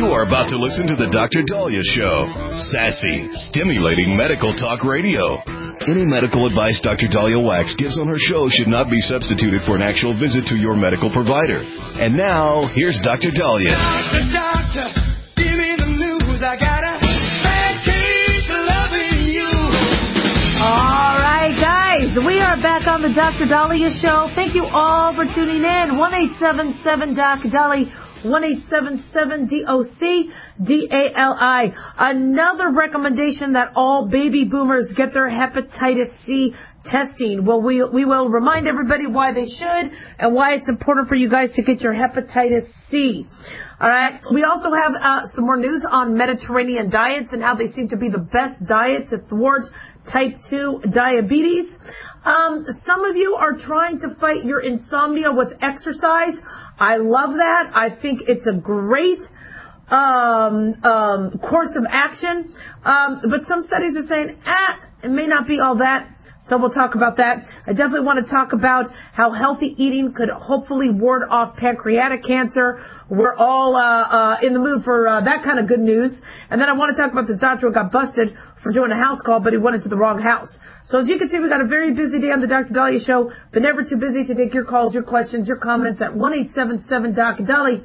You're about to listen to the Dr. Daliah Show. Sassy, stimulating medical talk radio. Any medical advice Dr. Daliah Wax gives on her show should not be substituted for an actual visit to your medical provider. And now, here's Dr. Daliah. Doctor, give me the news. I got a bad case of loving you. All right, guys, we are back on the Dr. Daliah Show. Thank you all for tuning in. 1-877-DOC-DALI. 1-877-DOC-DALI. Another recommendation that all baby boomers get their hepatitis C testing. Well, we will remind everybody why they should and why it's important for you guys to get your hepatitis C. All right. We also have some more news on Mediterranean diets and how they seem to be the best diet to thwart type 2 diabetes. Some of you are trying to fight your insomnia with exercise. I love that. I think it's a great course of action. But some studies are saying, it may not be all that. So we'll talk about that. I definitely want to talk about how healthy eating could hopefully ward off pancreatic cancer. We're all in the mood for that kind of good news. And then I want to talk about this doctor who got busted for doing a house call, but he went into the wrong house. So as you can see, we got a very busy day on the Dr. Daliah Show, but never too busy to take your calls, your questions, your comments at 1-877-DOC-DALI.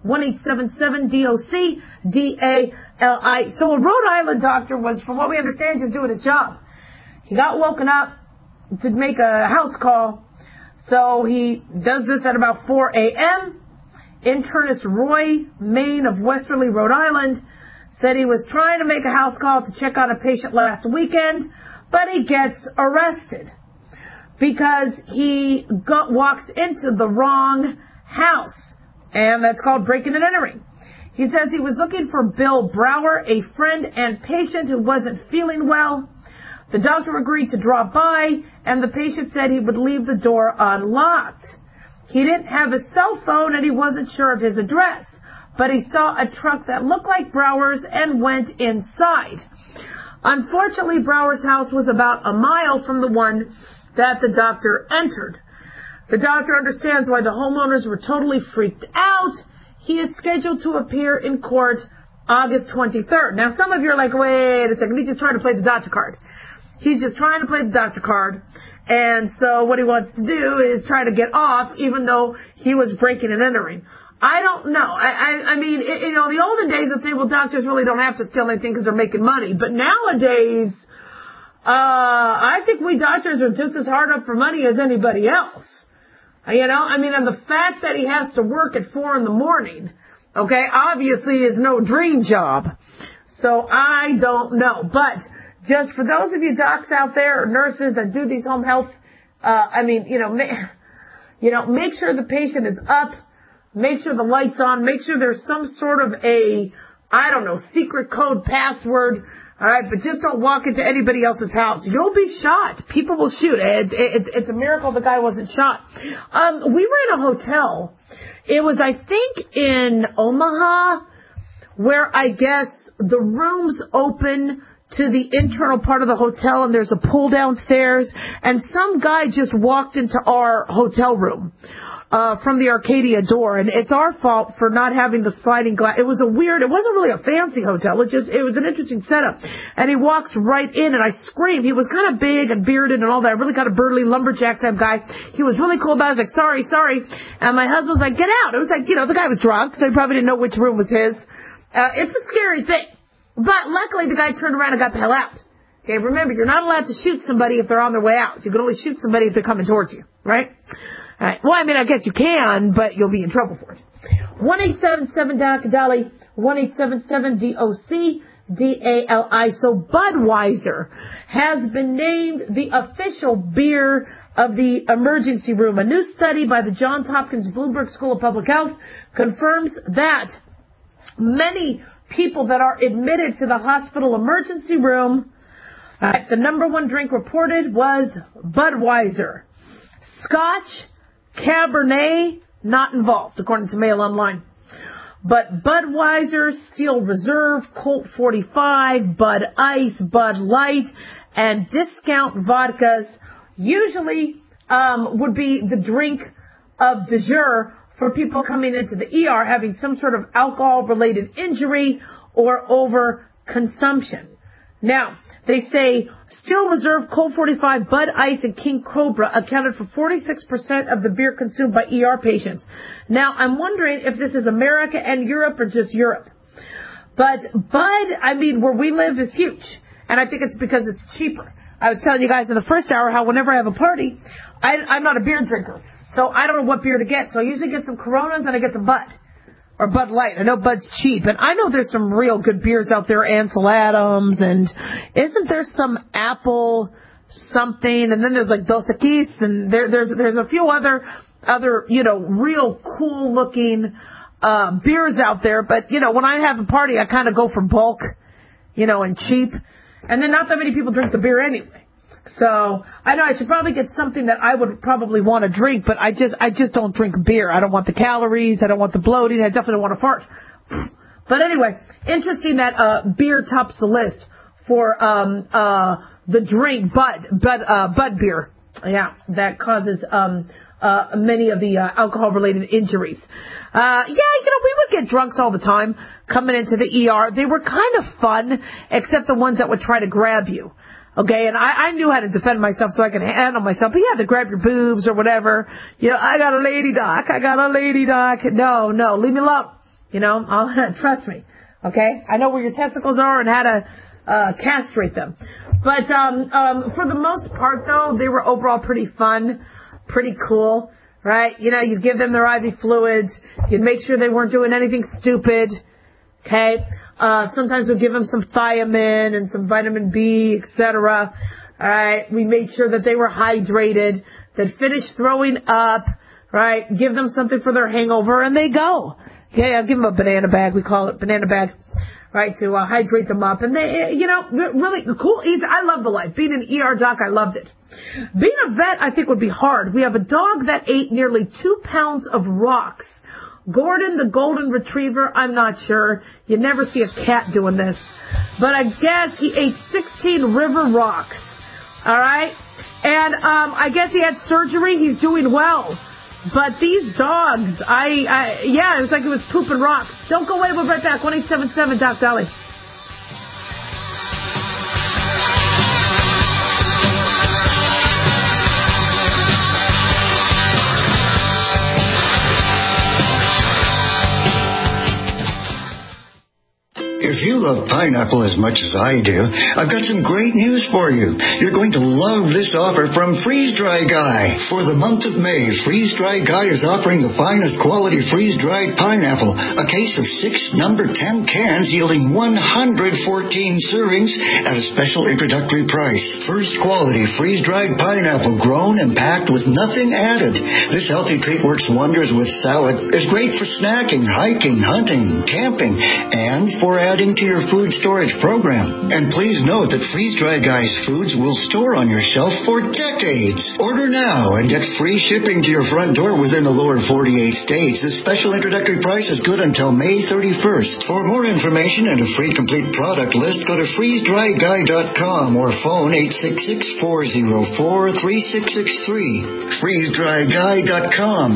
1-877-DOC-DALI. So a Rhode Island doctor was, from what we understand, just doing his job. He got woken up to make a house call. So he does this at about 4 a.m. Internist Roy Main of Westerly, Rhode Island, said he was trying to make a house call to check on a patient last weekend, but he gets arrested because he walks into the wrong house. And that's called breaking and entering. He says he was looking for Bill Brower, a friend and patient who wasn't feeling well. The doctor agreed to drop by, and the patient said he would leave the door unlocked. He didn't have a cell phone, and he wasn't sure of his address, but he saw a truck that looked like Brower's and went inside. Unfortunately, Brower's house was about a mile from the one that the doctor entered. The doctor understands why the homeowners were totally freaked out. He is scheduled to appear in court August 23rd. Now, some of you are like, wait a second, he's just trying to play the doctor card. He's just trying to play the doctor card. And so what he wants to do is try to get off, even though he was breaking and entering. I don't know. I mean, the olden days would say, well, doctors really don't have to steal anything because they're making money. But nowadays, I think we doctors are just as hard up for money as anybody else. And the fact that he has to work at 4 a.m, okay, obviously is no dream job. So I don't know. But just for those of you docs out there or nurses that do these home health, make sure the patient is up, make sure the light's on, make sure there's some sort of secret code password. All right, but just don't walk into anybody else's house. You'll be shot. People will shoot. It's a miracle the guy wasn't shot. We were in a hotel. It was, I think, in Omaha, where I guess the rooms open to the internal part of the hotel, and there's a pull downstairs, and some guy just walked into our hotel room from the Arcadia door, and it's our fault for not having the sliding glass. It wasn't really a fancy hotel. It was an interesting setup. And he walks right in, and I screamed. He was kind of big and bearded and all that, really kind of burly lumberjack type guy. He was really cool about it. I was like, sorry. And my husband was like, get out. It was like, the guy was drunk, so he probably didn't know which room was his. It's a scary thing. But luckily, the guy turned around and got the hell out. Okay, remember, you're not allowed to shoot somebody if they're on their way out. You can only shoot somebody if they're coming towards you, right? All right. Well, I guess you can, but you'll be in trouble for it. 1-877-DOC-DALI, 1-877-DOC-DALI. So Budweiser has been named the official beer of the emergency room. A new study by the Johns Hopkins Bloomberg School of Public Health confirms that many people that are admitted to the hospital emergency room, the number one drink reported was Budweiser. Scotch, Cabernet, not involved, according to Mail Online. But Budweiser, Steel Reserve, Colt 45, Bud Ice, Bud Light, and discount vodkas usually would be the drink of de jour for people coming into the ER having some sort of alcohol-related injury or overconsumption. Now, they say Steel Reserve, Colt 45, Bud Ice, and King Cobra accounted for 46% of the beer consumed by ER patients. Now, I'm wondering if this is America and Europe or just Europe. But Bud, I mean, where we live is huge. And I think it's because it's cheaper. I was telling you guys in the first hour how whenever I have a party, I'm not a beer drinker. So I don't know what beer to get. So I usually get some Coronas and I get some Bud. Or Bud Light. I know Bud's cheap. And I know there's some real good beers out there. Ansel Adams. And isn't there some Apple something? And then there's like Dos Equis. And there's a few other, real cool looking beers out there. But, when I have a party, I kind of go for bulk, and cheap. And then not that many people drink the beer anyway. So I know I should probably get something that I would probably want to drink, but I just don't drink beer. I don't want the calories. I don't want the bloating. I definitely don't want to fart. But anyway, interesting that beer tops the list for the drink Bud beer. Yeah, that causes many of the alcohol-related injuries. We would get drunks all the time coming into the ER. They were kind of fun, except the ones that would try to grab you. Okay, and I knew how to defend myself so I could handle myself. But yeah, they grab your boobs or whatever. I got a lady doc. No, leave me alone. Trust me. Okay, I know where your testicles are and how to castrate them. But for the most part, though, they were overall pretty fun, pretty cool, right? You'd give them their IV fluids. You'd make sure they weren't doing anything stupid. Okay. Sometimes we'd give them some thiamine and some vitamin B, etc. All right. We made sure that they were hydrated, that finished throwing up, right? Give them something for their hangover and they go. Yeah, I'll give them a banana bag. We call it banana bag, right? To hydrate them up. And they, really cool. I love the life. Being an ER doc, I loved it. Being a vet, I think would be hard. We have a dog that ate nearly 2 pounds of rocks. Gordon, the golden retriever, I'm not sure. You never see a cat doing this. But I guess he ate 16 river rocks. All right? And I guess he had surgery. He's doing well. But these dogs, it was like it was pooping rocks. Don't go away. We'll be right back. 1-877 Doc Dolly. If you love pineapple as much as I do, I've got some great news for you. You're going to love this offer from Freeze Dry Guy. For the month of May, Freeze Dry Guy is offering the finest quality freeze-dried pineapple, a case of 6 number 10 cans yielding 114 servings at a special introductory price. First quality freeze-dried pineapple grown and packed with nothing added. This healthy treat works wonders with salad, is great for snacking, hiking, hunting, camping, and for adding to your food storage program. And please note that Freeze Dry Guy's foods will store on your shelf for decades. Order now and get free shipping to your front door within the lower 48 states. This special introductory price is good until May 31st. For more information and a free complete product list, go to freezedryguy.com or phone 866-404-3663. freezedryguy.com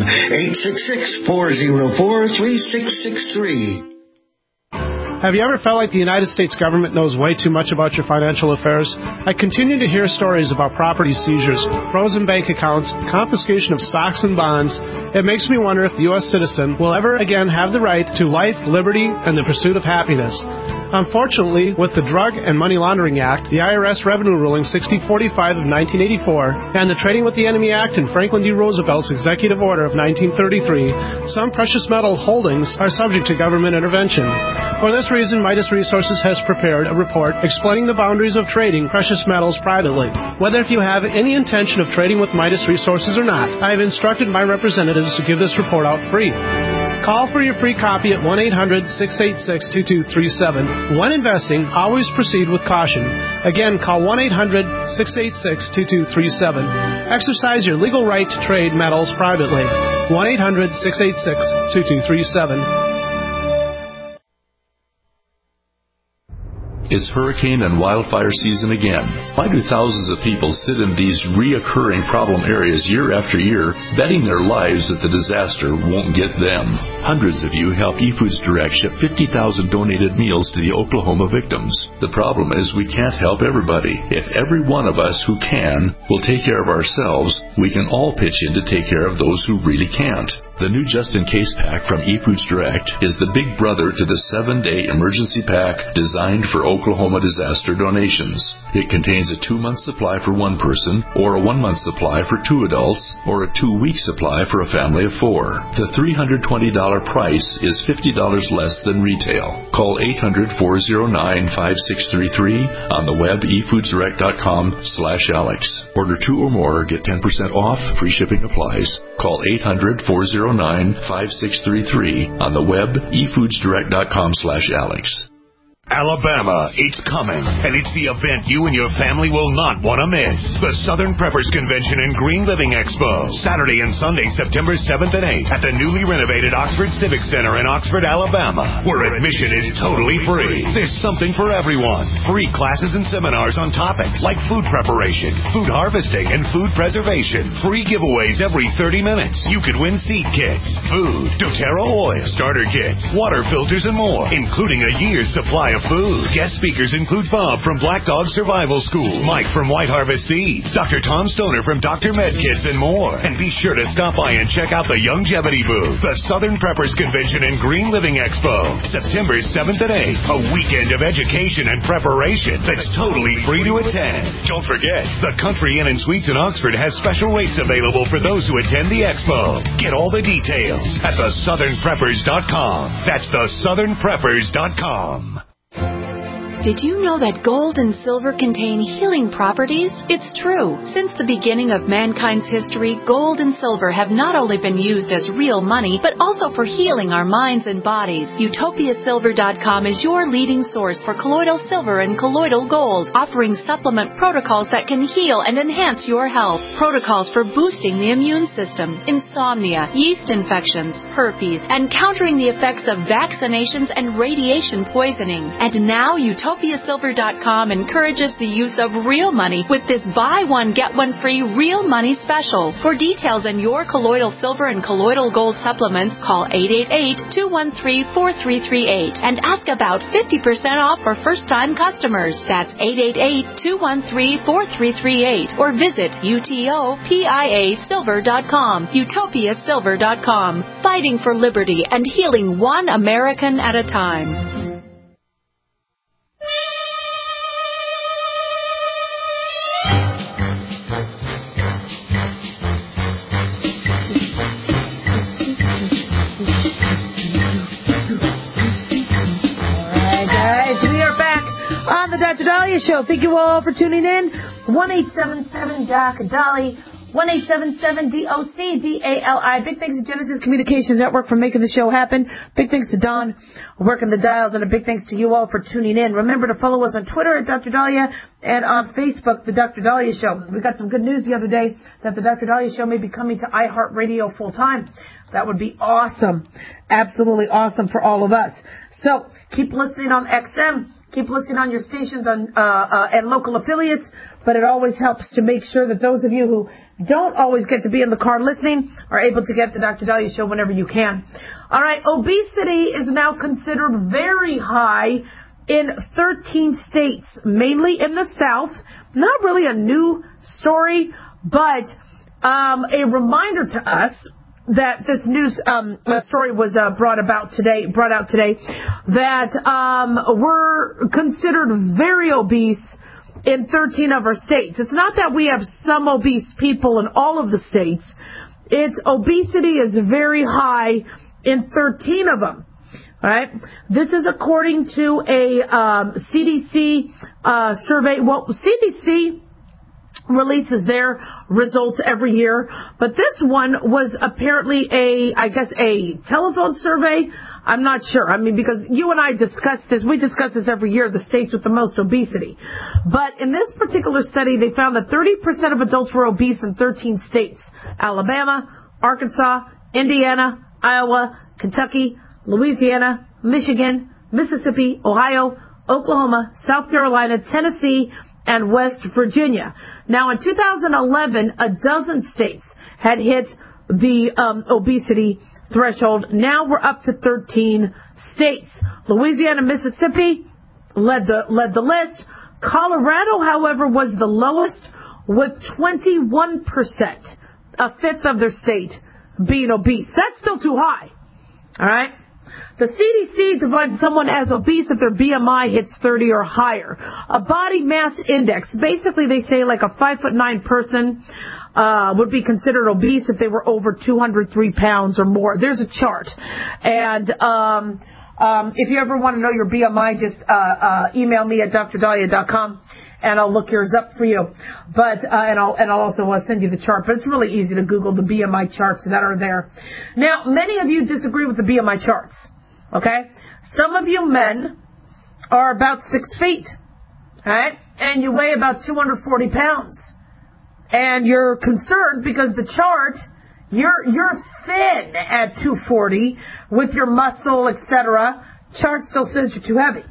866-404-3663. Have you ever felt like the United States government knows way too much about your financial affairs? I continue to hear stories about property seizures, frozen bank accounts, confiscation of stocks and bonds. It makes me wonder if the U.S. citizen will ever again have the right to life, liberty, and the pursuit of happiness. Unfortunately, with the Drug and Money Laundering Act, the IRS Revenue Ruling 6045 of 1984, and the Trading with the Enemy Act and Franklin D. Roosevelt's Executive Order of 1933, some precious metal holdings are subject to government intervention. For this reason, Midas Resources has prepared a report explaining the boundaries of trading precious metals privately. Whether if you have any intention of trading with Midas Resources or not, I have instructed my representatives to give this report out free. Call for your free copy at 1-800-686-2237. When investing, always proceed with caution. Again, call 1-800-686-2237. Exercise your legal right to trade metals privately. 1-800-686-2237. It's hurricane and wildfire season again. Why do thousands of people sit in these reoccurring problem areas year after year, betting their lives that the disaster won't get them? Hundreds of you help eFoods Direct ship 50,000 donated meals to the Oklahoma victims. The problem is we can't help everybody. If every one of us who can will take care of ourselves, we can all pitch in to take care of those who really can't. The new Just In Case pack from eFoods Direct is the big brother to the 7-day emergency pack designed for Oklahoma disaster donations. It contains a 2-month supply for one person, or a 1-month supply for 2 adults, or a 2-week supply for a family of 4. The $320 price is $50 less than retail. Call 800-409-5633 on the web efoodsdirect.com/Alex. Order 2 or more, get 10% off, free shipping applies. Call 800-409-5633 on the web efoodsdirect.com/Alex. Alabama, it's coming, and it's the event you and your family will not want to miss. The Southern Preppers Convention and Green Living Expo, Saturday and Sunday, September 7th and 8th at the newly renovated Oxford Civic Center in Oxford, Alabama, where admission is totally free. There's something for everyone. Free classes and seminars on topics like food preparation, food harvesting, and food preservation. Free giveaways every 30 minutes. You could win seed kits, food, doTERRA oil, starter kits, water filters, and more, including a year's supply of food. Guest speakers include Bob from Black Dog Survival School, Mike from White Harvest Seeds, Dr. Tom Stoner from Dr. Medkits, and more. And be sure to stop by and check out the Longevity booth. The Southern Preppers Convention and Green Living Expo, September 7th and 8th. A weekend of education and preparation that's totally free to attend. Don't forget, the Country Inn and Suites in Oxford has special rates available for those who attend the expo. Get all the details at thesouthernpreppers.com. That's thesouthernpreppers.com. Did you know that gold and silver contain healing properties? It's true. Since the beginning of mankind's history, gold and silver have not only been used as real money, but also for healing our minds and bodies. UtopiaSilver.com is your leading source for colloidal silver and colloidal gold, offering supplement protocols that can heal and enhance your health. Protocols for boosting the immune system, insomnia, yeast infections, herpes, and countering the effects of vaccinations and radiation poisoning. And now UtopiaSilver.com encourages the use of real money with this buy one, get one free real money special. For details on your colloidal silver and colloidal gold supplements, call 888-213-4338 and ask about 50% off for first-time customers. That's 888-213-4338 or visit UTOPIASilver.com. UtopiaSilver.com. Fighting for liberty and healing one American at a time. On the Dr. Dahlia Show. Thank you all for tuning in. 1-877-Doc-Dali. 1-877-DOC-DALI. Big thanks to Genesis Communications Network for making the show happen. Big thanks to Don working the dials, and a big thanks to you all for tuning in. Remember to follow us on Twitter at Dr. Dahlia and on Facebook, The Dr. Dahlia Show. We got some good news the other day that The Dr. Dahlia Show may be coming to iHeartRadio full time. That would be awesome. Absolutely awesome for all of us. So keep listening on XM. Keep listening on your stations on and local affiliates, but it always helps to make sure that those of you who don't always get to be in the car listening are able to get the Dr. Dahlia Show whenever you can. All right, obesity is now considered very high in 13 states, mainly in the South. Not really a new story, but a reminder to us that this news story was brought out today, that we're considered very obese in 13 of our states. It's not that we have some obese people in all of the states. It's obesity is very high in 13 of them. All right. This is according to a CDC survey. Well, CDC releases their results every year, but this one was apparently a telephone survey. I'm not sure. I mean, because you and I discussed this. We discuss this every year, the states with the most obesity. But in this particular study, they found that 30% of adults were obese in 13 states: Alabama, Arkansas, Indiana, Iowa, Kentucky, Louisiana, Michigan, Mississippi, Ohio, Oklahoma, South Carolina, Tennessee, and West Virginia. Now, in 2011, a dozen states had hit the obesity threshold. Now we're up to 13 states. Louisiana, Mississippi led the list. Colorado, however, was the lowest with 21%, a fifth of their state being obese. That's still too high. All right? The CDC defines someone as obese if their BMI hits 30 or higher. A body mass index, basically they say like a 5'9" person would be considered obese if they were over 203 pounds or more. There's a chart. And if you ever want to know your BMI, just email me at drdahlia.com. And I'll look yours up for you. But and I'll also send you the chart. But it's really easy to Google the BMI charts that are there. Now, many of you disagree with the BMI charts. Okay? Some of you men are about 6 feet. Right? And you weigh about 240 pounds. And you're concerned because the chart, you're thin at 240 with your muscle, etc. Chart still says you're too heavy.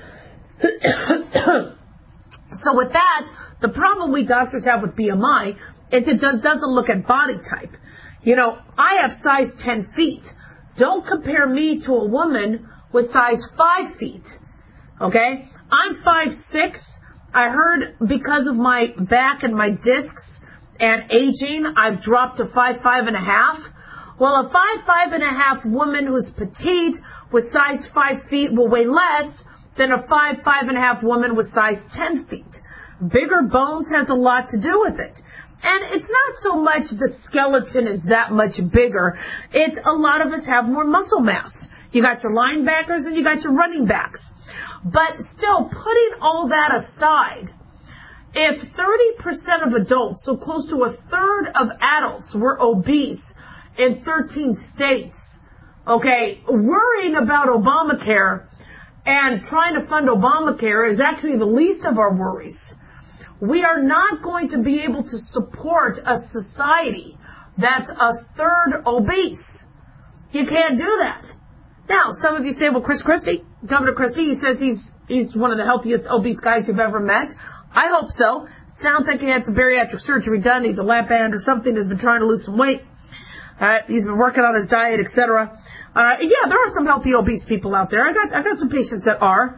So with that, the problem we doctors have with BMI is it doesn't look at body type. You know, I have size 10 feet. Don't compare me to a woman with size 5 feet. Okay? I'm 5'6". I heard because of my back and my discs and aging, I've dropped to 5'5.5". Well, a 5'5.5" woman who's petite with size 5 feet will weigh less than a 5'5.5" woman with size 10 feet. Bigger bones has a lot to do with it. And it's not so much the skeleton is that much bigger. It's a lot of us have more muscle mass. You got your linebackers and you got your running backs. But still, putting all that aside, if 30% of adults, so close to a third of adults, were obese in 13 states, okay, worrying about Obamacare and trying to fund Obamacare is actually the least of our worries. We are not going to be able to support a society that's a third obese. You can't do that. Now, some of you say, well, Chris Christie, Governor Christie, he says he's one of the healthiest obese guys you've ever met. I hope so. Sounds like he had some bariatric surgery done, needs a lap band or something, has been trying to lose some weight. He's been working on his diet, etc. Yeah, there are some healthy obese people out there. I got some patients that are.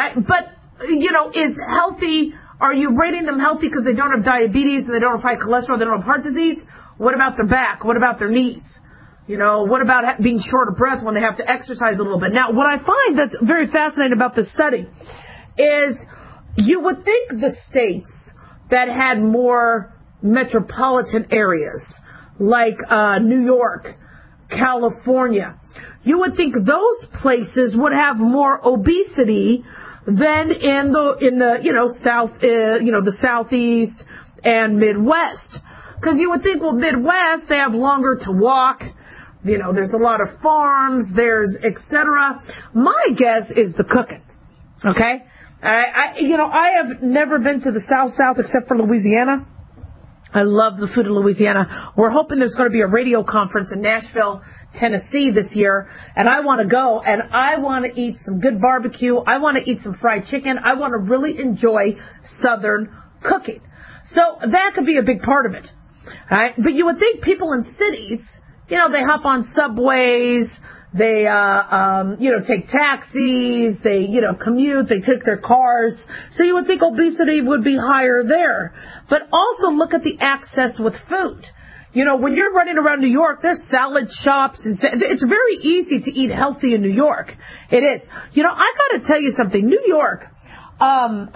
But, you know, is healthy, are you rating them healthy because they don't have diabetes and they don't have high cholesterol, they don't have heart disease? What about their back? What about their knees? You know, what about being short of breath when they have to exercise a little bit? Now, what I find that's very fascinating about this study is you would think the states that had more metropolitan areas, like New York, California, you would think those places would have more obesity than in the south, the southeast and Midwest, because you would think, well, Midwest they have longer to walk. You know, there's a lot of farms, there's etc. My guess is the cooking. Okay, I have never been to the South except for Louisiana. I love the food of Louisiana. We're hoping there's going to be a radio conference in Nashville, Tennessee this year, and I want to go, and I want to eat some good barbecue. I want to eat some fried chicken. I want to really enjoy Southern cooking. So that could be a big part of it. All right? But you would think people in cities, they hop on subways, they, take taxis, they, commute, they take their cars. So you would think obesity would be higher there. But also look at the access with food. When you're running around New York, there's salad shops and it's very easy to eat healthy in New York. It is. I got to tell you something. New York. I'm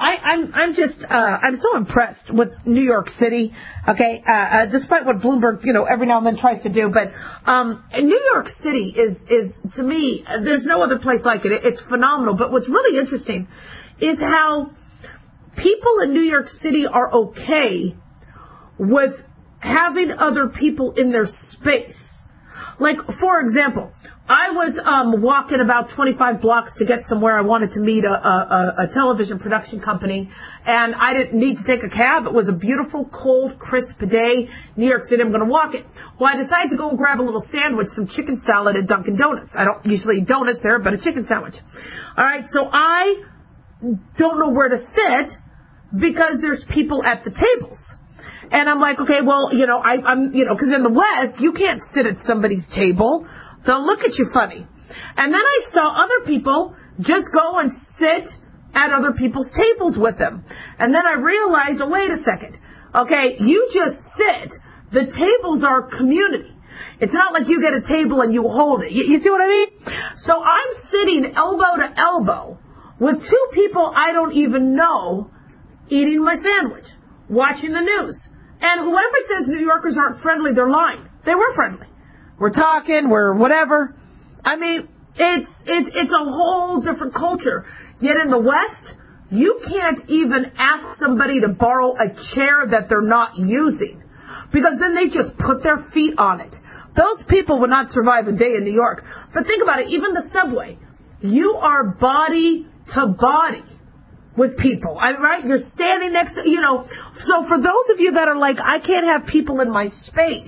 so impressed with New York City. Okay. Despite what Bloomberg, every now and then tries to do, but New York City is to me, there's no other place like it. It's phenomenal. But what's really interesting is how people in New York City are okay with having other people in their space. Like, for example, I was walking about 25 blocks to get somewhere. I wanted to meet a television production company, and I didn't need to take a cab. It was a beautiful, cold, crisp day. New York City, I'm going to walk it. Well, I decided to go and grab a little sandwich, some chicken salad at Dunkin' Donuts. I don't usually eat donuts there, but a chicken sandwich. All right, so I don't know where to sit because there's people at the tables. And I'm like, okay, well, I'm because in the West, you can't sit at somebody's table. They'll look at you funny. And then I saw other people just go and sit at other people's tables with them. And then I realized, oh, wait a second. Okay, you just sit. The tables are community. It's not like you get a table and you hold it. You see what I mean? So I'm sitting elbow to elbow with two people I don't even know eating my sandwich, watching the news. And whoever says New Yorkers aren't friendly, they're lying. They were friendly. We're talking, we're whatever. I mean, it's a whole different culture. Yet in the West, you can't even ask somebody to borrow a chair that they're not using, because then they just put their feet on it. Those people would not survive a day in New York. But think about it, even the subway. You are body to body with people, right? You're standing next to, so for those of you that are like, I can't have people in my space,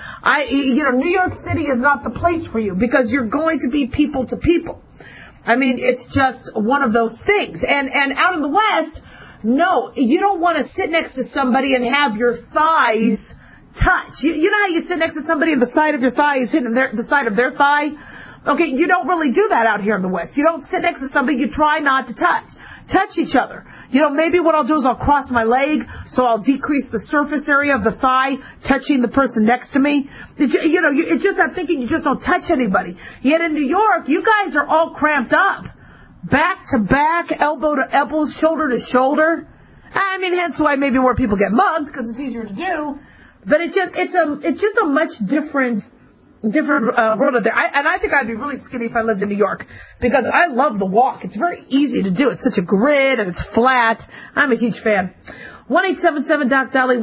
New York City is not the place for you because you're going to be people to people. I mean, it's just one of those things. And out in the West, no, you don't want to sit next to somebody and have your thighs touch. You know how you sit next to somebody and the side of your thigh is hitting the side of their thigh? Okay, you don't really do that out here in the West. You don't sit next to somebody, you try not to touch each other. Maybe what I'll do is I'll cross my leg, so I'll decrease the surface area of the thigh, touching the person next to me. It's just that thinking you just don't touch anybody. Yet in New York, you guys are all cramped up. Back to back, elbow to elbow, shoulder to shoulder. I mean, hence why maybe more people get mugged, because it's easier to do. But it's just a much different world out there. I think I'd be really skinny if I lived in New York, because I love the walk. It's very easy to do. It's such a grid and it's flat. I'm a huge fan. 1-877-DOC-DALI,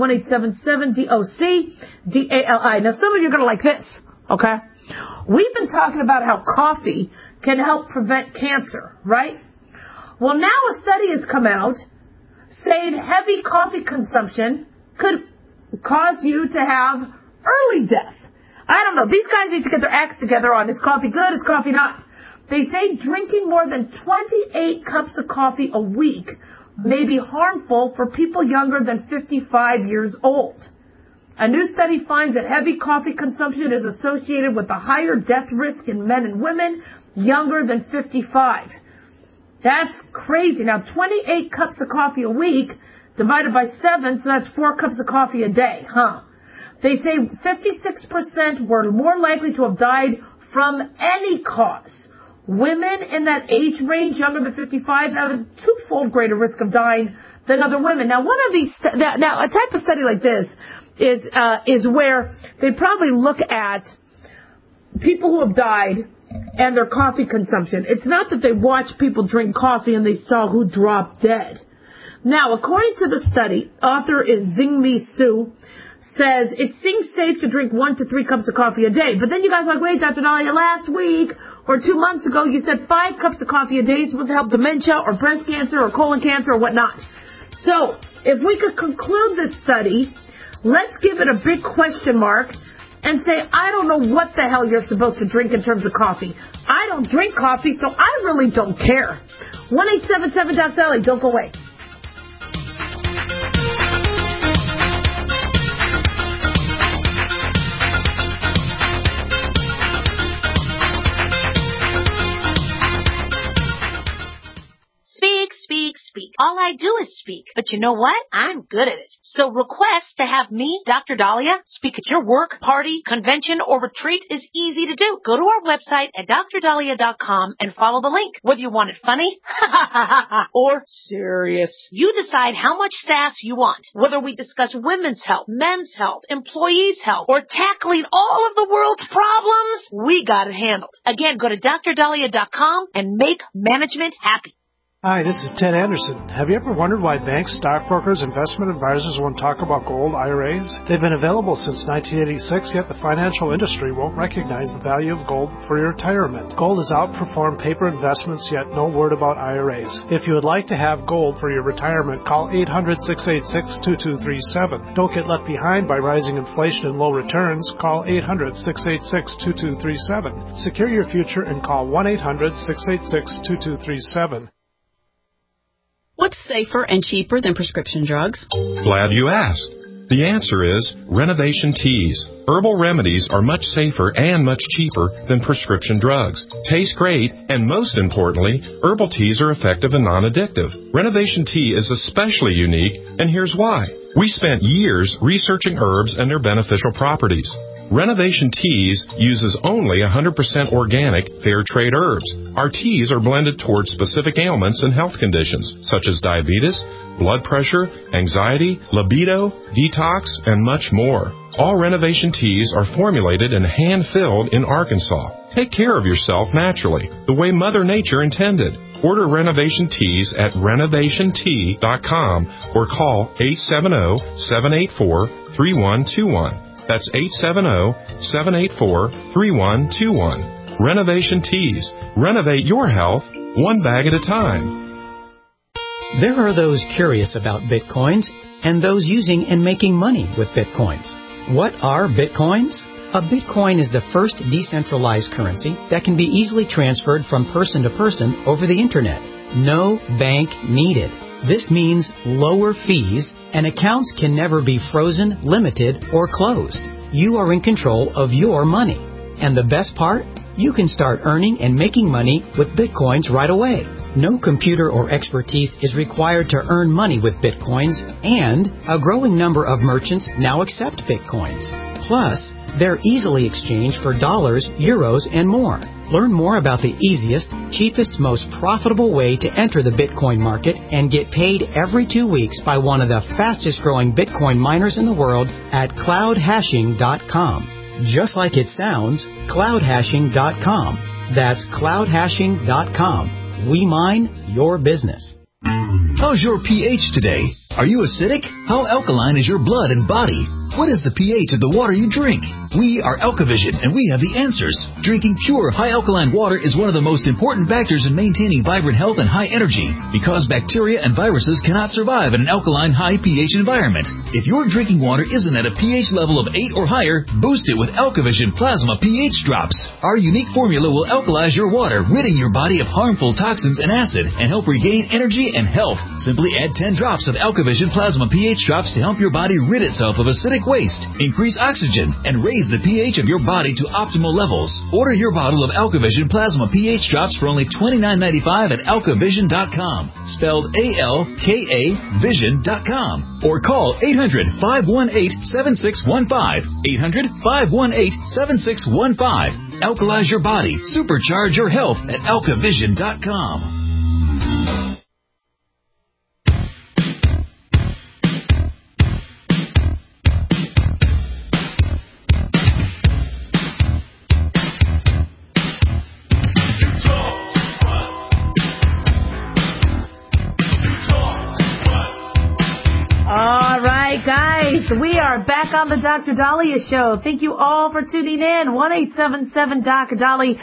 1-877-DOC-DALI. Now, some of you are going to like this, okay? We've been talking about how coffee can help prevent cancer, right? Well, now a study has come out saying heavy coffee consumption could cause you to have early death. I don't know. These guys need to get their acts together on, is coffee good, is coffee not? They say drinking more than 28 cups of coffee a week may be harmful for people younger than 55 years old. A new study finds that heavy coffee consumption is associated with a higher death risk in men and women younger than 55. That's crazy. Now, 28 cups of coffee a week divided by 7, so that's 4 cups of coffee a day, huh? They say 56% were more likely to have died from any cause. Women in that age range, younger than 55, have a twofold greater risk of dying than other women. Now, a type of study like this is where they probably look at people who have died and their coffee consumption. It's not that they watch people drink coffee and they saw who dropped dead. Now, according to the study, author is Xingmi Su, says it seems safe to drink 1 to 3 cups of coffee a day. But then you guys are like, wait, Dr. Dahlia, last week or 2 months ago, you said 5 cups of coffee a day is supposed to help dementia or breast cancer or colon cancer or whatnot. So if we could conclude this study, let's give it a big question mark and say, I don't know what the hell you're supposed to drink in terms of coffee. I don't drink coffee, so I really don't care. 1-877-DOC-DALI. Don't go away. Speak. All I do is speak. But you know what? I'm good at it. So request to have me, Dr. Dahlia, speak at your work, party, convention, or retreat is easy to do. Go to our website at drdahlia.com and follow the link. Whether you want it funny or serious, you decide how much sass you want. Whether we discuss women's health, men's health, employees' health, or tackling all of the world's problems, we got it handled. Again, go to drdahlia.com and make management happy. Hi, this is Ted Anderson. Have you ever wondered why banks, stockbrokers, investment advisors won't talk about gold IRAs? They've been available since 1986, yet the financial industry won't recognize the value of gold for your retirement. Gold has outperformed paper investments, yet no word about IRAs. If you would like to have gold for your retirement, call 800-686-2237. Don't get left behind by rising inflation and low returns. Call 800-686-2237. Secure your future and call 1-800-686-2237. What's safer and cheaper than prescription drugs? Glad you asked. The answer is Renovation Teas. Herbal remedies are much safer and much cheaper than prescription drugs. Taste great, and most importantly, herbal teas are effective and non-addictive. Renovation Tea is especially unique, and here's why. We spent years researching herbs and their beneficial properties. Renovation Teas uses only 100% organic, fair trade herbs. Our teas are blended towards specific ailments and health conditions, such as diabetes, blood pressure, anxiety, libido, detox, and much more. All Renovation Teas are formulated and hand-filled in Arkansas. Take care of yourself naturally, the way Mother Nature intended. Order Renovation Teas at renovationtea.com or call 870-784-3121. That's 870-784-3121. Renovation Teas. Renovate your health, one bag at a time. There are those curious about Bitcoins and those using and making money with Bitcoins. What are Bitcoins? A Bitcoin is the first decentralized currency that can be easily transferred from person to person over the Internet. No bank needed. This means lower fees, and accounts can never be frozen, limited, or closed. You are in control of your money. And the best part? You can start earning and making money with Bitcoins right away. No computer or expertise is required to earn money with Bitcoins, and a growing number of merchants now accept Bitcoins. Plus, they're easily exchanged for dollars, euros, and more. Learn more about the easiest, cheapest, most profitable way to enter the Bitcoin market and get paid every 2 weeks by one of the fastest growing Bitcoin miners in the world at cloudhashing.com. Just like it sounds, cloudhashing.com. That's cloudhashing.com. We mine your business. How's your pH today? Are you acidic? How alkaline is your blood and body? What is the pH of the water you drink? We are Alkavision, and we have the answers. Drinking pure, high alkaline water is one of the most important factors in maintaining vibrant health and high energy, because bacteria and viruses cannot survive in an alkaline, high pH environment. If your drinking water isn't at a pH level of 8 or higher, boost it with Alkavision Plasma pH Drops. Our unique formula will alkalize your water, ridding your body of harmful toxins and acid, and help regain energy and health. Simply add 10 drops of Alkavision Plasma pH Drops to help your body rid itself of acidic waste, increase oxygen, and raise the pH of your body to optimal levels. Order your bottle of Alkavision Plasma pH Drops for only $29.95 at alkavision.com, spelled A-L-K-A vision.com, or call 800-518-7615, 800-518-7615. Alkalize your body, supercharge your health at alkavision.com. Guys, we are back on the Dr. Dahlia Show. Thank you all for tuning in. 1-877-DOC-DALI,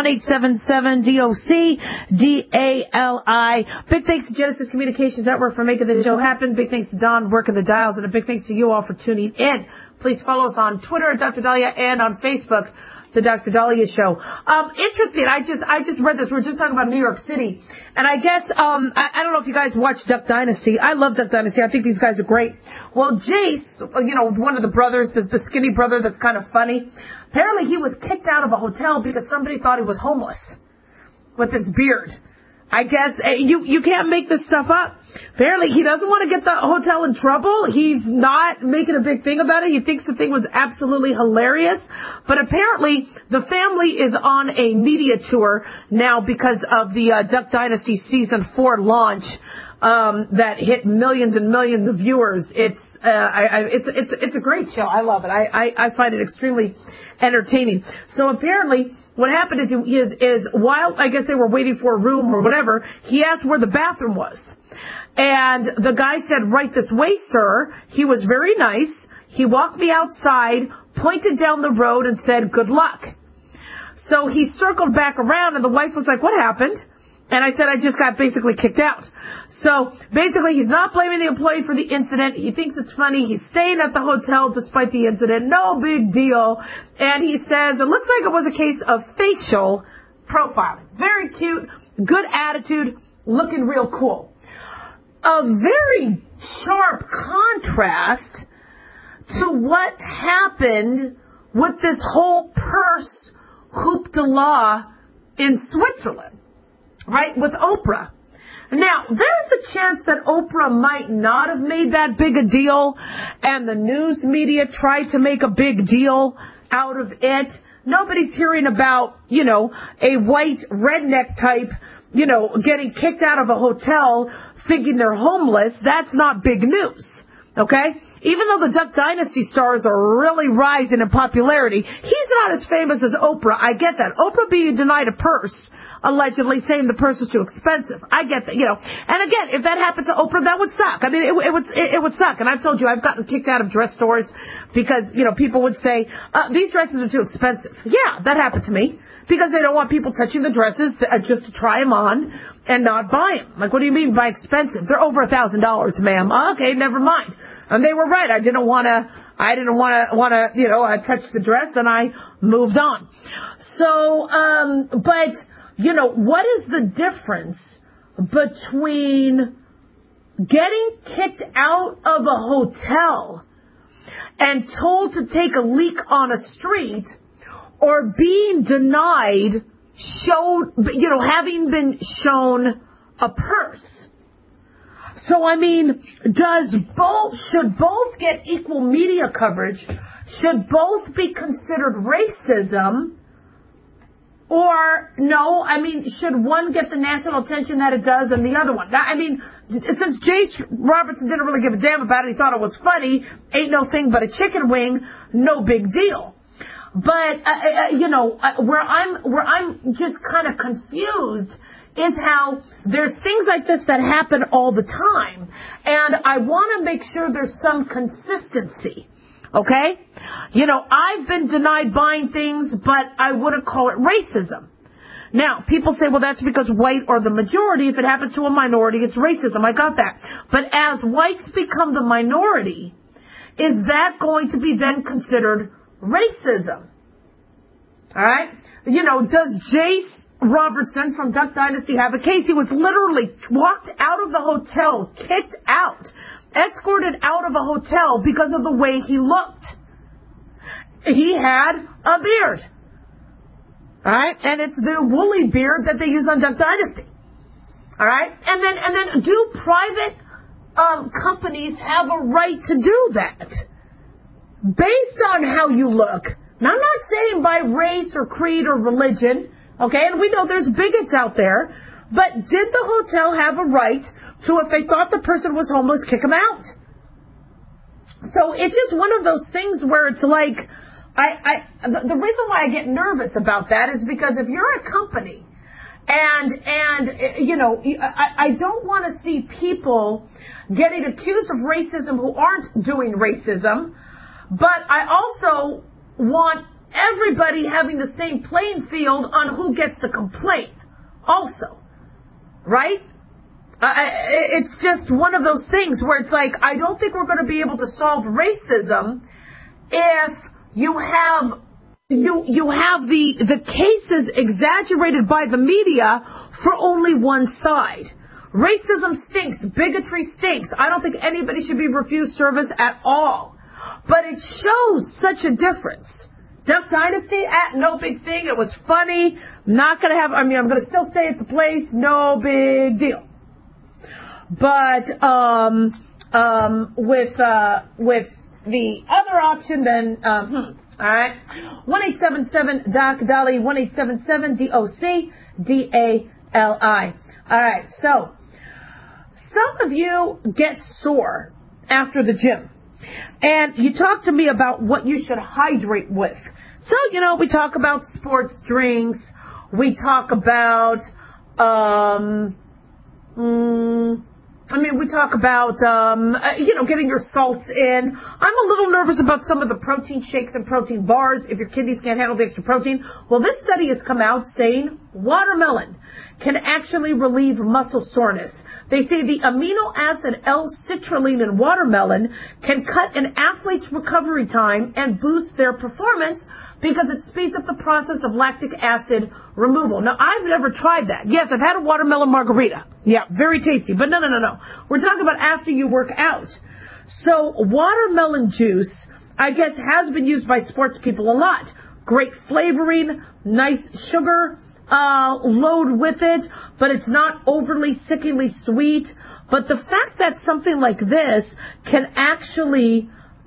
1-877-DOC-DALI. Big thanks to Genesis Communications Network for making this show happen. Big thanks to Don working the dials, and a big thanks to you all for tuning in. Please follow us on Twitter at Dr. Dahlia and on Facebook, the Dr. Dahlia Show. Interesting. I just read this. We were just talking about New York City. And I guess, I don't know if you guys watch Duck Dynasty. I love Duck Dynasty. I think these guys are great. Well, Jace, one of the brothers, the skinny brother that's kind of funny, apparently he was kicked out of a hotel because somebody thought he was homeless with his beard. I guess you can't make this stuff up. Apparently he doesn't want to get the hotel in trouble. He's not making a big thing about it. He thinks the thing was absolutely hilarious. But apparently the family is on a media tour now because of the Duck Dynasty Season 4 launch that hit millions and millions of viewers. It's a great show. I love it. I find it extremely entertaining. So apparently what happened is while I guess they were waiting for a room or whatever, he asked where the bathroom was. And the guy said, "Right this way, sir." He was very nice. He walked me outside, pointed down the road, and said, "Good luck." So he circled back around, and the wife was like, "What happened?" And I said, "I just got basically kicked out." So basically, he's not blaming the employee for the incident. He thinks it's funny. He's staying at the hotel despite the incident. No big deal. And he says, it looks like it was a case of facial profiling. Very cute, good attitude, looking real cool. a very sharp contrast to what happened with this whole purse hoopla in Switzerland, right, with Oprah. Now, there's a chance that Oprah might not have made that big a deal, and the news media tried to make a big deal out of it. Nobody's hearing about, a white redneck type, getting kicked out of a hotel thinking they're homeless. That's not big news. Okay? Even though the Duck Dynasty stars are really rising in popularity, he's not as famous as Oprah. I get that. Oprah being denied a purse, allegedly saying the purse is too expensive. I get that, And again, if that happened to Oprah, that would suck. I mean, it would suck. And I've told you, I've gotten kicked out of dress stores because, people would say, these dresses are too expensive. Yeah, that happened to me. Because they don't want people touching the dresses just to try them on and not buy them. Like, what do you mean by expensive? They're over $1,000, ma'am. Okay, never mind. And they were right. I didn't want to touch the dress, and I moved on. So, but, what is the difference between getting kicked out of a hotel and told to take a leak on a street, or being denied, having been shown a purse? So, I mean, should both get equal media coverage? Should both be considered racism? Or, no, I mean, should one get the national attention that it does and the other one? I mean, since Jace Robertson didn't really give a damn about it, he thought it was funny, ain't no thing but a chicken wing, no big deal. But, where I'm just kind of confused is how there's things like this that happen all the time. And I want to make sure there's some consistency. Okay? I've been denied buying things, but I wouldn't call it racism. Now, people say, well, that's because white are the majority. If it happens to a minority, it's racism. I got that. But as whites become the minority, is that going to be then considered racism? All right? Does Jace Robertson from Duck Dynasty have a case? He was literally walked out of the hotel, kicked out, escorted out of a hotel because of the way he looked. He had a beard. All right? And it's the woolly beard that they use on Duck Dynasty. All right? And then do private companies have a right to do that? Based on how you look. Now, I'm not saying by race or creed or religion, okay, and we know there's bigots out there, but did the hotel have a right to, if they thought the person was homeless, kick them out? So it's just one of those things where it's like, the reason why I get nervous about that is because if you're a company and I don't want to see people getting accused of racism who aren't doing racism, but I also want everybody having the same playing field on who gets to complain also, right? It's just one of those things where it's like, I don't think we're going to be able to solve racism if you have the cases exaggerated by the media for only one side. Racism stinks. Bigotry stinks. I don't think anybody should be refused service at all. But it shows such a difference. Duck Dynasty, no big thing. It was funny. I'm going to still stay at the place. No big deal. But, with the other option, then, alright. 1-877-DOC-DALI, 1-877-DOC-DALI. Alright, so, some of you get sore after the gym. And you talk to me about what you should hydrate with. So, we talk about sports drinks. We talk about, we talk about, getting your salts in. I'm a little nervous about some of the protein shakes and protein bars if your kidneys can't handle the extra protein. Well, this study has come out saying watermelon can actually relieve muscle soreness. They say the amino acid L-citrulline in watermelon can cut an athlete's recovery time and boost their performance because it speeds up the process of lactic acid removal. Now, I've never tried that. Yes, I've had a watermelon margarita. Yeah, very tasty. But no. We're talking about after you work out. So watermelon juice, I guess, has been used by sports people a lot. Great flavoring, nice sugar load with it, but it's not overly sickeningly sweet. But the fact that something like this can actually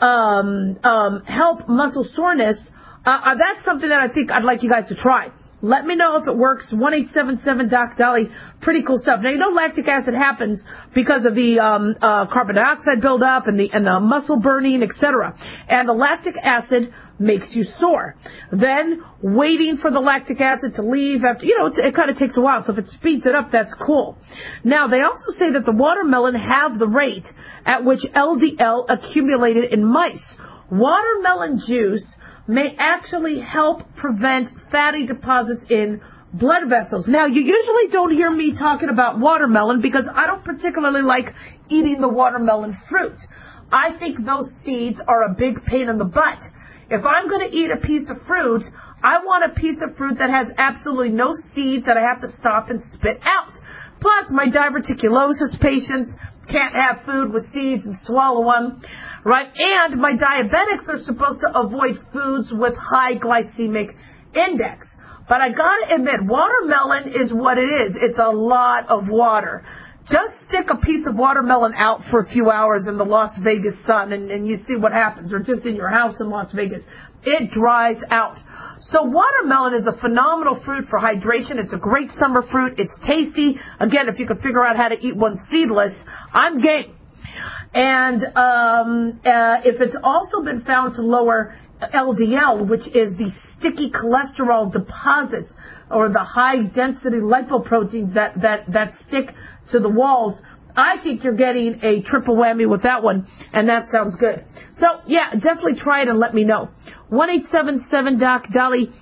help muscle soreness, that's something that I think I'd like you guys to try. Let me know if it works. 1-877-DOC-DOLLY. Pretty cool stuff. Now, you know lactic acid happens because of the carbon dioxide buildup and the muscle burning, etc. And the lactic acid makes you sore. Then waiting for the lactic acid to leave after, it kind of takes a while. So if it speeds it up, that's cool. Now, they also say that the watermelon have the rate at which LDL accumulated in mice. Watermelon juice may actually help prevent fatty deposits in blood vessels. Now, you usually don't hear me talking about watermelon because I don't particularly like eating the watermelon fruit. I think those seeds are a big pain in the butt. If I'm going to eat a piece of fruit, I want a piece of fruit that has absolutely no seeds that I have to stop and spit out. Plus, my diverticulosis patients can't have food with seeds and swallow them, right? And my diabetics are supposed to avoid foods with high glycemic index. But I gotta admit, watermelon is what it is. It's a lot of water. Just stick a piece of watermelon out for a few hours in the Las Vegas sun and you see what happens, or just in your house in Las Vegas. It dries out. So watermelon is a phenomenal fruit for hydration. It's a great summer fruit. It's tasty. Again, if you can figure out how to eat one seedless, I'm game. And if it's also been found to lower LDL, which is the sticky cholesterol deposits or the high density lipoproteins that stick to the walls, I think you're getting a triple whammy with that one, and that sounds good. So, yeah, definitely try it and let me know. 1-877-DOC-DOLLY,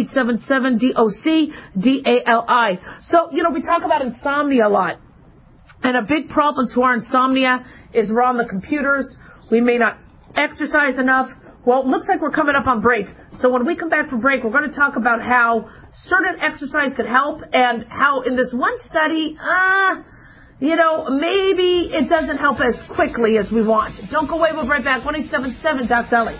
1-877-DOC-DALI. So, we talk about insomnia a lot, and a big problem to our insomnia is we're on the computers. We may not exercise enough. Well, it looks like we're coming up on break. So when we come back from break, we're going to talk about how certain exercise can help and how in this one study, maybe it doesn't help as quickly as we want. Don't go away. We'll be right back. 1-877-DOC-DOLLY.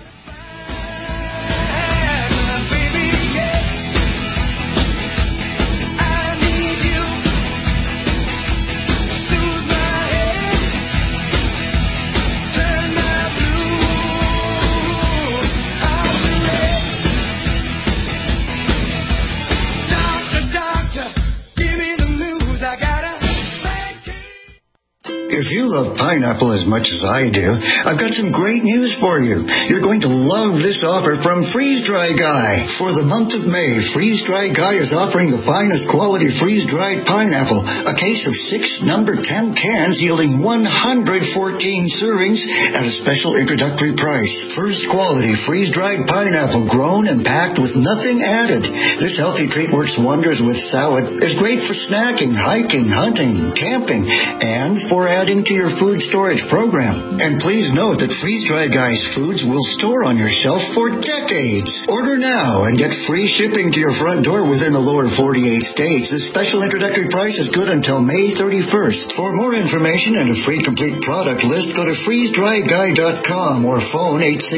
If you love pineapple as much as I do, I've got some great news for you. You're going to love this offer from Freeze Dry Guy. For the month of May, Freeze Dry Guy is offering the finest quality freeze-dried pineapple, a case of 6 number 10 cans yielding 114 servings at a special introductory price. First quality freeze-dried pineapple grown and packed with nothing added. This healthy treat works wonders with salad, is great for snacking, hiking, hunting, camping, and for adding to your food storage program. And please note that Freeze Dry Guy's foods will store on your shelf for decades. Order now and get free shipping to your front door within the lower 48 states. This special introductory price is good until May 31st. For more information and a free complete product list, go to freezedryguy.com or phone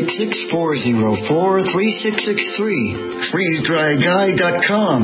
866-404-3663. freezedryguy.com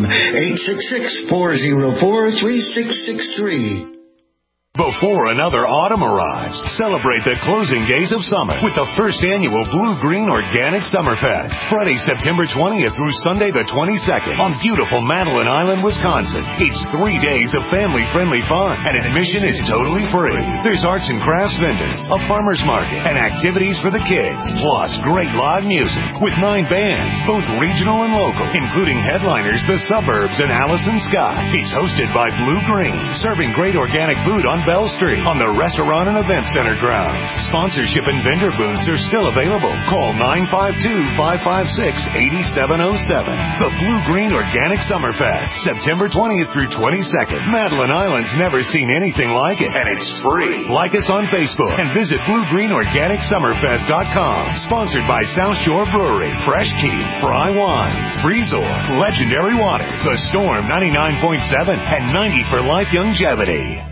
866-404-3663. Before another autumn arrives, celebrate the closing days of summer with the first annual Blue Green Organic Summerfest. Friday, September 20th through Sunday the 22nd on beautiful Madeline Island, Wisconsin. It's 3 days of family-friendly fun, and admission is totally free. There's arts and crafts vendors, a farmer's market, and activities for the kids. Plus, great live music with 9 bands, both regional and local, including headliners The Suburbs and Allison Scott. It's hosted by Blue Green, serving great organic food on on Bell Street on the Restaurant and Event Center grounds. Sponsorship and vendor booths are still available. Call 952-556-8707. The Blue Green Organic Summerfest, September 20th through 22nd. Madeline Island's never seen anything like it, and it's free. Like us on Facebook and visit BlueGreenOrganicSummerfest.com. Sponsored by South Shore Brewery, Fresh Key, Fry Wines, Freezor, Legendary Waters, The Storm 99.7, and 90 for Life Longevity.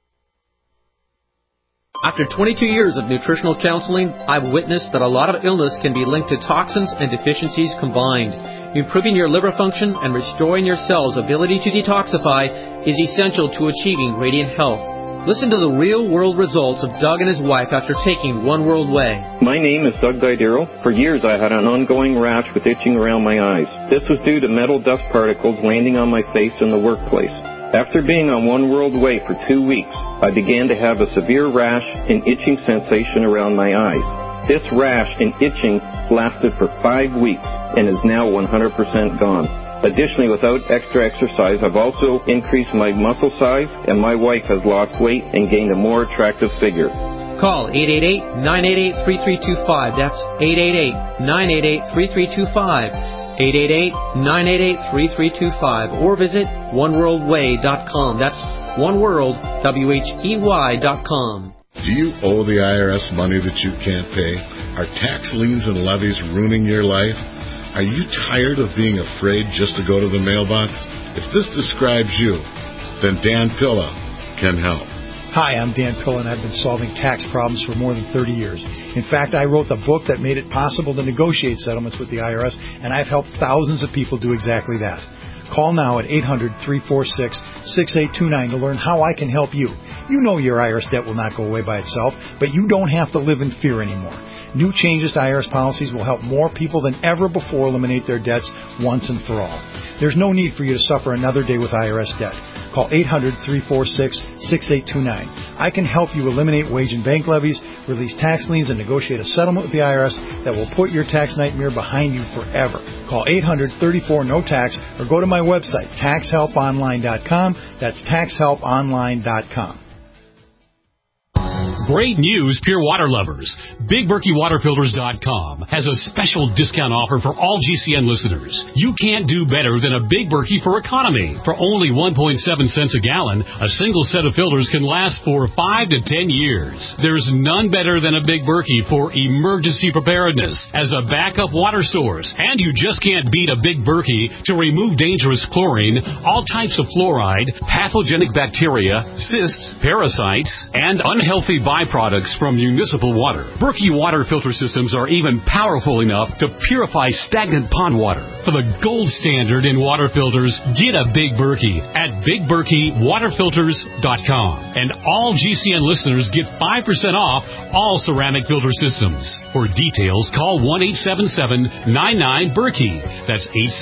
After 22 years of nutritional counseling, I've witnessed that a lot of illness can be linked to toxins and deficiencies combined. Improving your liver function and restoring your cells' ability to detoxify is essential to achieving radiant health. Listen to the real-world results of Doug and his wife after taking One World Way. My name is Doug Didero. For years I had an ongoing rash with itching around my eyes. This was due to metal dust particles landing on my face in the workplace. After being on One World Way for 2 weeks, I began to have a severe rash and itching sensation around my eyes. This rash and itching lasted for 5 weeks and is now 100% gone. Additionally, without extra exercise, I've also increased my muscle size, and my wife has lost weight and gained a more attractive figure. Call 888-988-3325. That's 888-988-3325. 888-988-3325. Or visit oneworldway.com. That's oneworldwhey.com. Do you owe the IRS money that you can't pay? Are tax liens and levies ruining your life? Are you tired of being afraid just to go to the mailbox? If this describes you, then Dan Pilla can help. Hi, I'm Dan Pilla, and I've been solving tax problems for more than 30 years. In fact, I wrote the book that made it possible to negotiate settlements with the IRS, and I've helped thousands of people do exactly that. Call now at 800-346-6829 to learn how I can help you. You know your IRS debt will not go away by itself, but you don't have to live in fear anymore. New changes to IRS policies will help more people than ever before eliminate their debts once and for all. There's no need for you to suffer another day with IRS debt. Call 800-346-6829. I can help you eliminate wage and bank levies, release tax liens, and negotiate a settlement with the IRS that will put your tax nightmare behind you forever. Call 800-34-NO-TAX or go to my website, taxhelponline.com. That's taxhelponline.com. Great news, pure water lovers. BigBerkeyWaterFilters.com has a special discount offer for all GCN listeners. You can't do better than a Big Berkey for economy. For only 1.7 cents a gallon, a single set of filters can last for 5 to 10 years. There's none better than a Big Berkey for emergency preparedness as a backup water source. And you just can't beat a Big Berkey to remove dangerous chlorine, all types of fluoride, pathogenic bacteria, cysts, parasites, and unhealthy byproducts from municipal water. Berkey water filter systems are even powerful enough to purify stagnant pond water. For the gold standard in water filters, get a Big Berkey at BigBerkeyWaterFilters.com. And all GCN listeners get 5% off all ceramic filter systems. For details, call 1-877-99-BERKEY. That's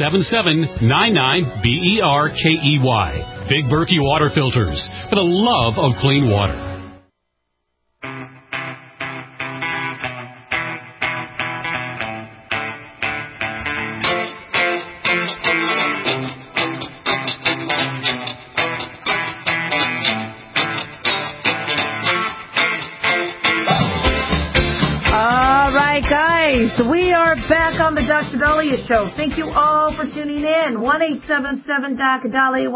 877-99-BERKEY. Big Berkey Water Filters, for the love of clean water. We are back on the Dr. Dahlia Show. Thank you all for tuning in. 1-877-DOC-DALIA,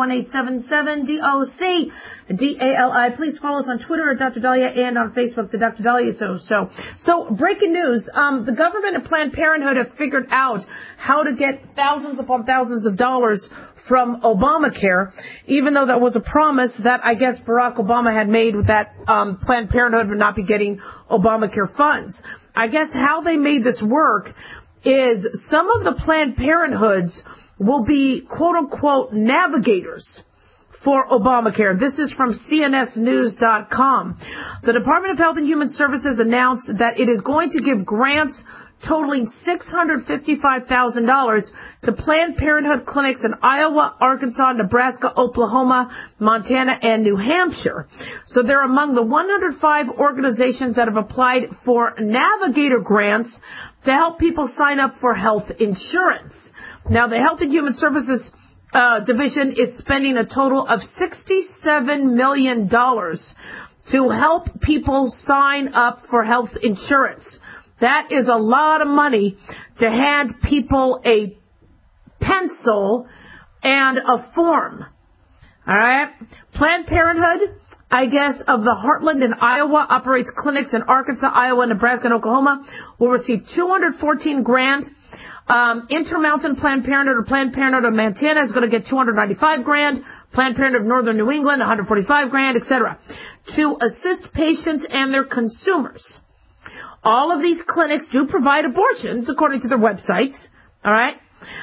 1-877-DOC-DALI. Please follow us on Twitter at Dr. Dahlia and on Facebook, the Dr. Dahlia Show. So breaking news. The government and Planned Parenthood have figured out how to get thousands upon thousands of dollars from Obamacare, even though that was a promise that I guess Barack Obama had made that Planned Parenthood would not be getting Obamacare funds. I guess how they made this work is some of the Planned Parenthoods will be quote-unquote navigators for Obamacare. This is from CNSnews.com. The Department of Health and Human Services announced that it is going to give grants totaling $655,000 to Planned Parenthood clinics in Iowa, Arkansas, Nebraska, Oklahoma, Montana, and New Hampshire. So they're among the 105 organizations that have applied for Navigator grants to help people sign up for health insurance. Now, the Health and Human Services Division is spending a total of $67 million to help people sign up for health insurance. That is a lot of money to hand people a pencil and a form. All right? Planned Parenthood, I guess, of the Heartland in Iowa, operates clinics in Arkansas, Iowa, Nebraska, and Oklahoma, will receive $214,000. Intermountain Planned Parenthood or Planned Parenthood of Montana is going to get $295,000. Planned Parenthood of Northern New England, $145,000, etc. To assist patients and their consumers. All of these clinics do provide abortions, according to their websites. All right.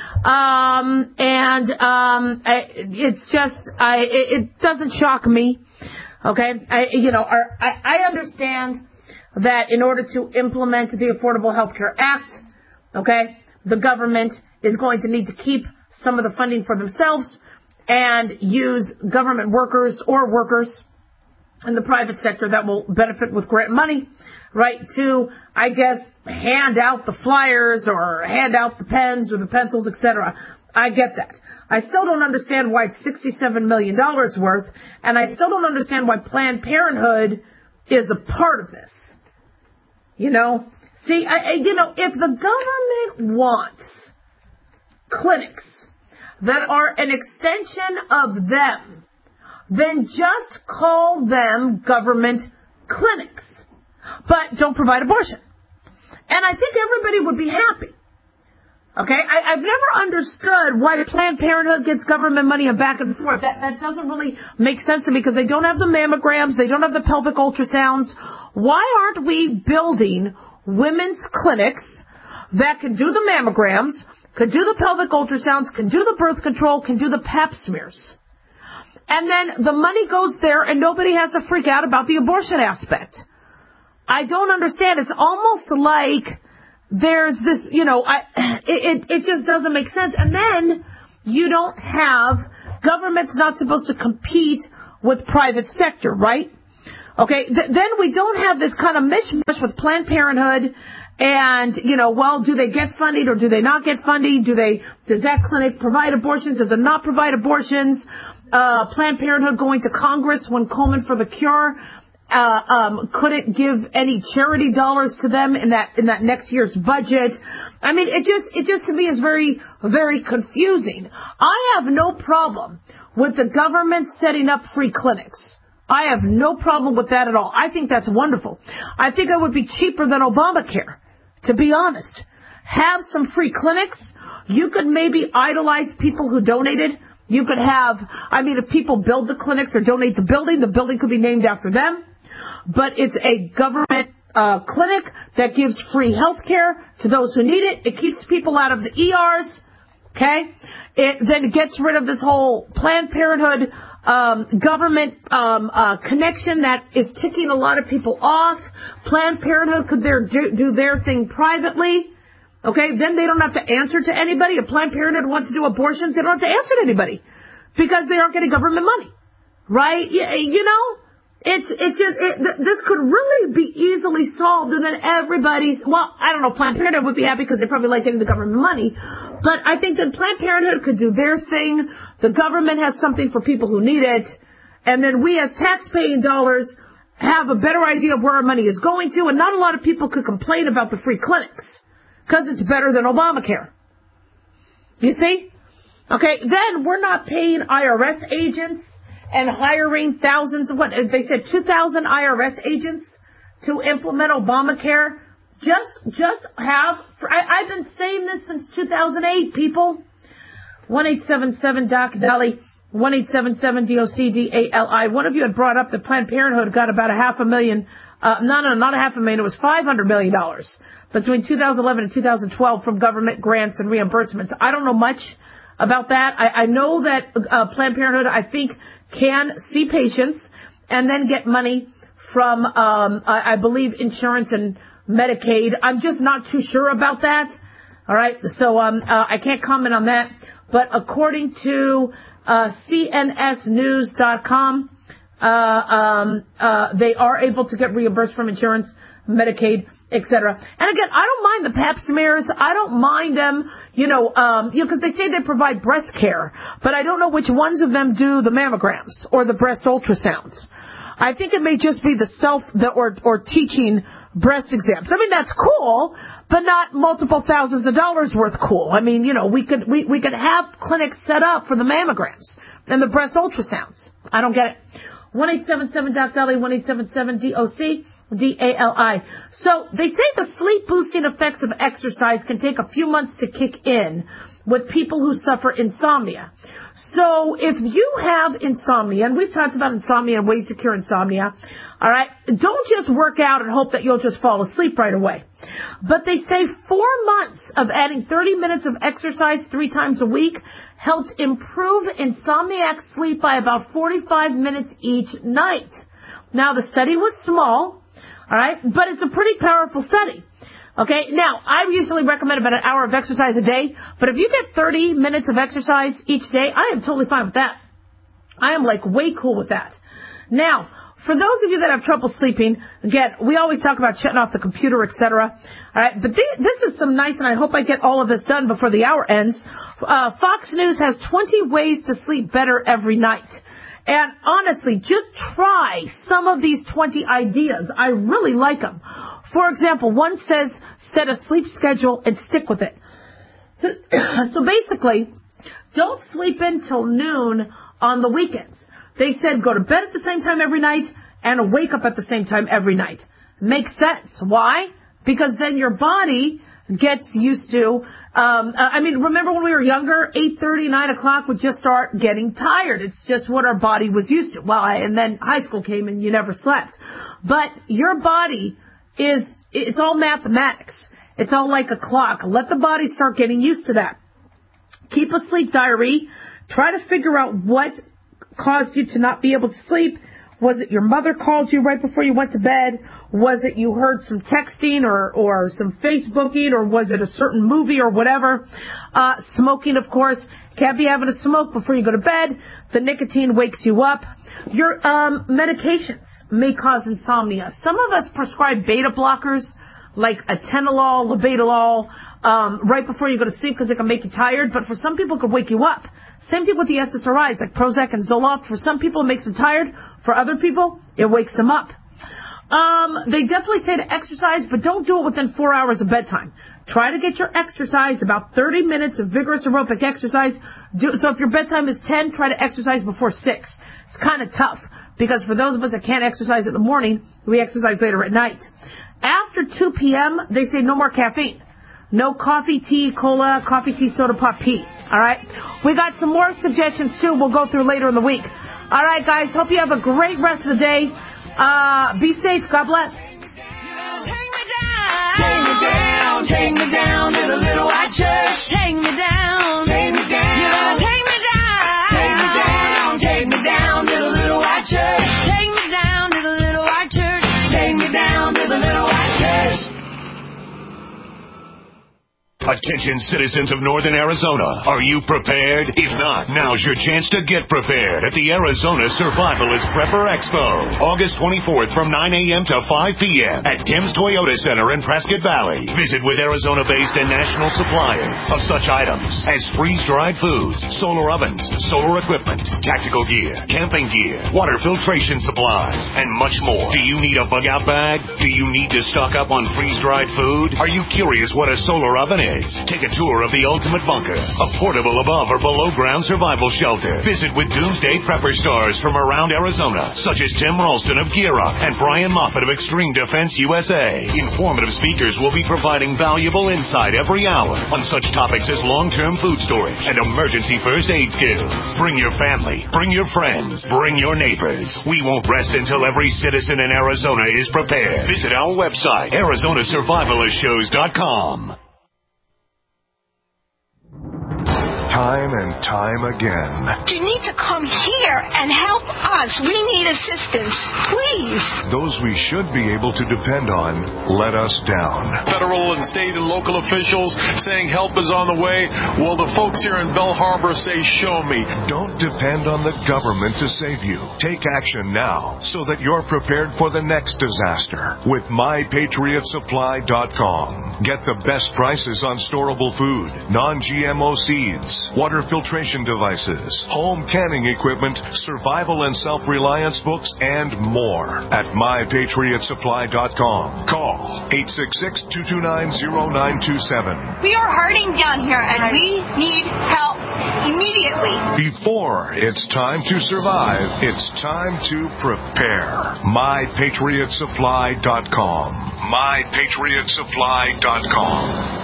It doesn't shock me. Okay. I understand that in order to implement the Affordable Health Care Act, okay, the government is going to need to keep some of the funding for themselves and use government workers or workers in the private sector that will benefit with grant money, right, to, I guess, hand out the flyers or hand out the pens or the pencils, etc. I get that. I still don't understand why it's $67 million worth, and I still don't understand why Planned Parenthood is a part of this. See, if the government wants clinics that are an extension of them, then just call them government clinics, but don't provide abortion. And I think everybody would be happy. Okay? I've never understood why Planned Parenthood gets government money and back and forth. That doesn't really make sense to me because they don't have the mammograms, they don't have the pelvic ultrasounds. Why aren't we building women's clinics that can do the mammograms, can do the pelvic ultrasounds, can do the birth control, can do the pap smears? And then the money goes there and nobody has to freak out about the abortion aspect. I don't understand. It's almost like there's this, it just doesn't make sense. And then you don't have, government's not supposed to compete with private sector, right? Okay, then we don't have this kind of mishmash with Planned Parenthood and, do they get funded or do they not get funded? Does that clinic provide abortions? Does it not provide abortions? Planned Parenthood going to Congress when Komen for the Cure couldn't give any charity dollars to them in that next year's budget. I mean, it just to me is very, very confusing. I have no problem with the government setting up free clinics. I have no problem with that at all. I think that's wonderful. I think it would be cheaper than Obamacare, to be honest. Have some free clinics. You could maybe idolize people who donated. You could have, if people build the clinics or donate the building could be named after them. But it's a government clinic that gives free health care to those who need it. It keeps people out of the ERs. Okay? Then it gets rid of this whole Planned Parenthood government connection that is ticking a lot of people off. Planned Parenthood could do their thing privately. Okay? Then they don't have to answer to anybody. If Planned Parenthood wants to do abortions, they don't have to answer to anybody because they aren't getting government money. Right? This could really be easily solved, and then I don't know, Planned Parenthood would be happy because they probably like getting the government money, but I think that Planned Parenthood could do their thing, the government has something for people who need it, and then we as taxpaying dollars have a better idea of where our money is going to, and not a lot of people could complain about the free clinics, because it's better than Obamacare. You see? Okay, then we're not paying IRS agents and hiring thousands of they said 2,000 IRS agents to implement Obamacare. Just have, I've been saying this since 2008, people. 1-877-DOC-DALI, 1-877-DOC-DALI. One of you had brought up that Planned Parenthood got about $500,000, not $500,000, it was $500 million between 2011 and 2012 from government grants and reimbursements. I don't know much about that. I know that Planned Parenthood, I think, can see patients and then get money from, I believe, insurance and Medicaid. I'm just not too sure about that. All right, so I can't comment on that. But according to CNSnews.com, They are able to get reimbursed from insurance, Medicaid, etc. And again, I don't mind the pap smears. I don't mind them, because they say they provide breast care, but I don't know which ones of them do the mammograms or the breast ultrasounds. I think it may just be or teaching breast exams. I mean, that's cool, but not multiple thousands of dollars worth cool. I mean, we could have clinics set up for the mammograms and the breast ultrasounds. I don't get it. 1-877-DOC-DALI, 1-877-DOC-DALI. So they say the sleep boosting effects of exercise can take a few months to kick in with people who suffer insomnia. So if you have insomnia, and we've talked about insomnia and ways to cure insomnia, all right, don't just work out and hope that you'll just fall asleep right away. But they say 4 months of adding 30 minutes of exercise 3 times a week helped improve insomniac sleep by about 45 minutes each night. Now, the study was small, all right, but it's a pretty powerful study. Okay, now, I usually recommend about an hour of exercise a day, but if you get 30 minutes of exercise each day, I am totally fine with that. I am way cool with that. Now, for those of you that have trouble sleeping, again, we always talk about shutting off the computer, etc. All right, but this is some nice, and I hope I get all of this done before the hour ends. Fox News has 20 ways to sleep better every night. And honestly, just try some of these 20 ideas. I really like them. For example, one says, set a sleep schedule and stick with it. So basically, don't sleep until noon on the weekends. They said go to bed at the same time every night and wake up at the same time every night. Makes sense. Why? Because then your body gets used to, remember when we were younger, 8:30, 9 o'clock would just start getting tired. It's just what our body was used to. Well, and then high school came and you never slept. But your body it's all mathematics. It's all like a clock. Let the body start getting used to that. Keep a sleep diary. Try to figure out what caused you to not be able to sleep. Was it your mother called you right before you went to bed? Was it you heard some texting or some Facebooking, or was it a certain movie or whatever? Smoking, of course. Can't be having a smoke before you go to bed. The nicotine wakes you up. Your medications may cause insomnia. Some of us prescribe beta blockers like atenolol, labetalol, right before you go to sleep because it can make you tired, but for some people it could wake you up. Same thing with the SSRIs like Prozac and Zoloft. For some people it makes them tired. For other people, it wakes them up. They definitely say to exercise, but don't do it within 4 hours of bedtime. Try to get your exercise, about 30 minutes of vigorous aerobic exercise. So if your bedtime is 10, try to exercise before 6. It's kind of tough because for those of us that can't exercise in the morning, we exercise later at night. After 2 p.m., they say no more caffeine. No coffee, tea, cola, coffee, tea, soda, pop, pee. All right? We got some more suggestions, too, we'll go through later in the week. All right, guys, hope you have a great rest of the day. Be safe. God bless. Take me down, take me down to the little white church. Take me down, take me down. You gotta take me down, take me down, take me down to the little white church. Take me down to the little white church. Take me down to the little white church. Attention citizens of Northern Arizona, are you prepared? If not, now's your chance to get prepared at the Arizona Survivalist Prepper Expo, August 24th from 9 a.m. to 5 p.m. at Tim's Toyota Center in Prescott Valley. Visit with Arizona-based and national suppliers of such items as freeze-dried foods, solar ovens, solar equipment, tactical gear, camping gear, water filtration supplies, and much more. Do you need a bug-out bag? Do you need to stock up on freeze-dried food? Are you curious what a solar oven is? Take a tour of the Ultimate Bunker, a portable above or below ground survival shelter. Visit with Doomsday Prepper stars from around Arizona, such as Tim Ralston of Gear Up and Brian Moffitt of Extreme Defense USA. Informative speakers will be providing valuable insight every hour on such topics as long-term food storage and emergency first aid skills. Bring your family, bring your friends, bring your neighbors. We won't rest until every citizen in Arizona is prepared. Visit our website, ArizonaSurvivalistShows.com. time and time again. You need to come here and help us. We need assistance. Please. Those we should be able to depend on let us down. Federal and state and local officials saying help is on the way. Well, the folks here in Belle Harbor say, show me. Don't depend on the government to save you. Take action now so that you're prepared for the next disaster with MyPatriotSupply.com. Get the best prices on storable food, non-GMO seeds, water filtration devices, home canning equipment, survival and self-reliance books, and more at MyPatriotSupply.com. Call 866-229-0927. We are hurting down here and we need help immediately. Before it's time to survive, it's time to prepare. MyPatriotSupply.com. MyPatriotSupply.com.